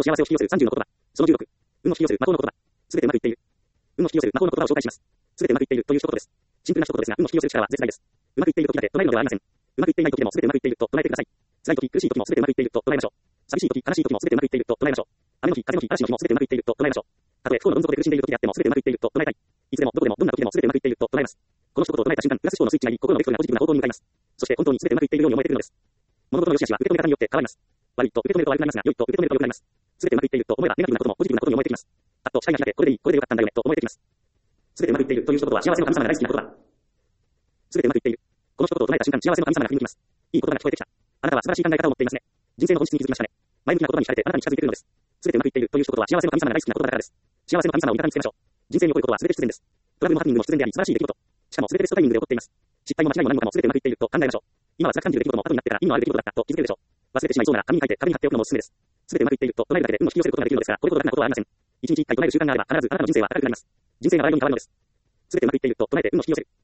と幸せを引き寄せる30の言葉。その16。運を引き寄せる魔法の言葉。すべてうまくいっている。運を引き寄せる魔法の言葉を紹介します。すべてうまくいっているという一言です。シンプルな一言ですが、運を引き寄せる力は絶大です。うまくいっている時だけ捉えるのではありません。うまくいっていない時でもすべてうまくいっていると捉えてください。辛い時、苦しい時もすべてうまくいっていると捉えましょう。寂しい時、悲しい時もすべてうまくいっていると捉えましょう。雨の日、風の日、嵐の日もすべてうまくいっていると捉えましょう。たとえ不幸のどん底で苦しんでいる時であってもすべてうまくいっていると捉えたい。いつでも、どこでも、どんな時でもすべてうまくいっていると捉えます。この一言を唱えた瞬間、プラス思考のスイッチが入り、心のベクトルがポジティブな方向に向かいます。そして本当にすべてうまくいっているように思えてくるのです。物事の良し悪しは受け止め方によって変わります。悪いと受け止めると悪くなりますが、良いと受け止めると良くなります。すべてうまくいっていると思えば、ネガティブなこともポジティブなことに思えてきます。パッと視界が開け、これでいい、これでよかったんだよね、と思えてきます。すべてうまくいっているという一言は幸せの神様が大好きな言葉。すべてうまくいっている。この一言を唱えた瞬間、幸せの神様が振り向きます。いい言葉が聞こえてきた。あなたは素晴らしい考え方を持っていますね。人生の本質に気づきましたね。前向きな言葉に惹かれてあなたに近づいているのです。すべてうまくいっているという一言は幸せの神様が大好きな言葉だからです。幸せの神様を味方につけましょう。人生に起こることはすべて必然です。トラブルもハプニングも必然であり、素晴らしい出来事。しかもすべてベストタイミングで起こっています。失敗も間違いも何もかもすべてうまくいっていると考えましょう。今は辛く感じる出来事も後になってから意味のある出来事だったと気づけるでしょう。忘れてしまいそうなら紙に書いて壁に貼っておくのもおすすめです。すべてうまくいっていると唱えるだけで運を引き寄せることができるのですが、これほど楽なことはありません。一日一回唱える習慣があれば必ずあなたの人生は明るくなります。人生がライオンに変わるのです。すべてうまくいっていると唱えて運を引き寄せる。